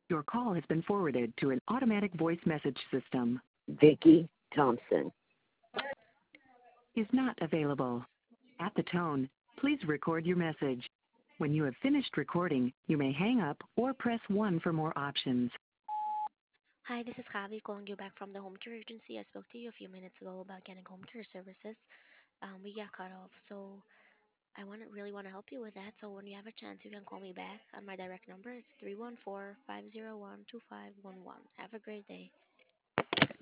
Your call has been forwarded to an automatic voice message system. Vicki Thompson. Is not available. At the tone, please record your message. When you have finished recording, you may hang up or press 1 for more options. Hi, this is Javi calling you back from the home care agency. I spoke to you a few minutes ago about getting home care services. We got cut off, so I really want to help you with that. So when you have a chance, you can call me back on my direct number. It's 314-501-2511. Have a great day.